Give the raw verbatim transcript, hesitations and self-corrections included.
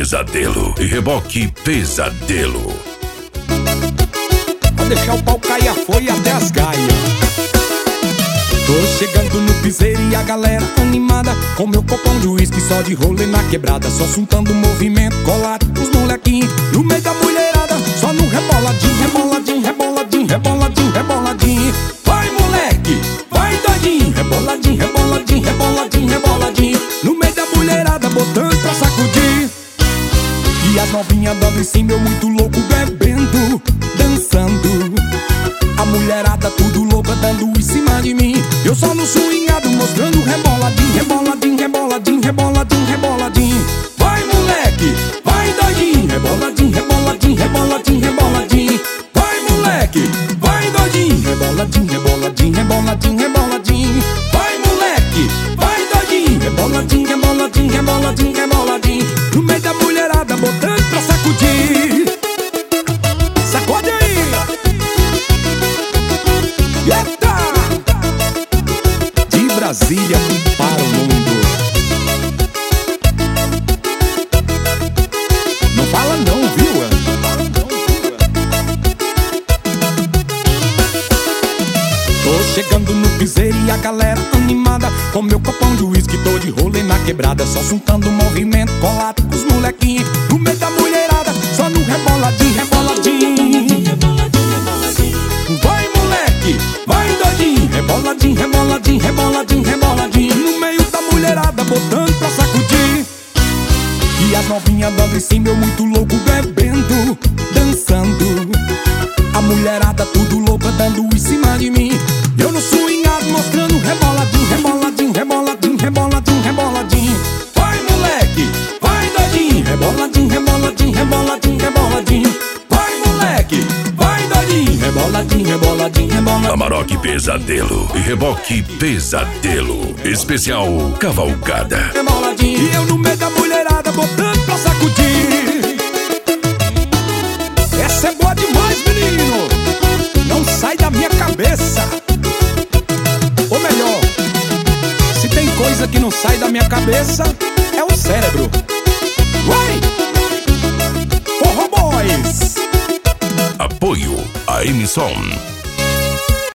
Pesadelo e Reboque Pesadelo. Pra deixar o pau cair a folha até as gaias. Tô chegando no piseiro e a galera animada, com meu copão de uísque só de rolê na quebrada. Só juntando movimento, colado os molequinhos no meio da mulherada, só no reboladinho, reboladinho, reboladinho, reboladinho, reboladinho. Vai moleque, vai doidinho, reboladinho, reboladinho, reboladinho, reboladinho, no meio da mulherada botando pra sacudir. E as novinhas dando em cima, eu muito louco bebendo, dançando. A mulherada tudo louca dando em cima de mim, eu só no swingado mostrando reboladinho, reboladinho, reboladinho, reboladinho, reboladinho. Vai moleque, vai doidinho, reboladinho, reboladinho, reboladinho, reboladinho. Vai moleque, vai doidinho, reboladinho, reboladinho, reboladinho, reboladinho. Vai moleque, vai doidinho, reboladinho, reboladinho, reboladinho, reboladinho, no meio da mulherada botando pra sacudir. Sacode aí! Eita! De Brasília para o mundo. Não fala não, viu? Tô chegando no piseiro e a galera animada, com meu copão de uísque, tô de rolê na quebrada, só juntando movimento, colado com os molequinhos no meio da mulherada, só no reboladinho, reboladinho. Vai moleque, vai doidinho, reboladinho, reboladinho, reboladinho, reboladinho, no meio da mulherada botando pra sacudir. E as novinhas dando em cima, eu muito louco bebendo, dançando. A mulherada tudo louca dando em cima de mim, eu no swingado mostrando reboladinho, reboladinho, reboladinho, reboladinho, reboladinho. Vai moleque, vai doidinho, reboladinho, reboladinho, reboladinho, reboladinho. Vai moleque, vai doidinho, reboladinho, reboladinho, reboladinho. Amarok Pesadelo e Reboque Pesadelo. Especial Cavalgada. Reboladinho, e eu no meio da mulherada botando pra sacudir. Essa é boa demais, menino, não sai da minha cabeça. Ou melhor, se tem coisa que não sai da minha cabeça, é o cérebro. Vai! Forró Boys! Apoio a Emisson.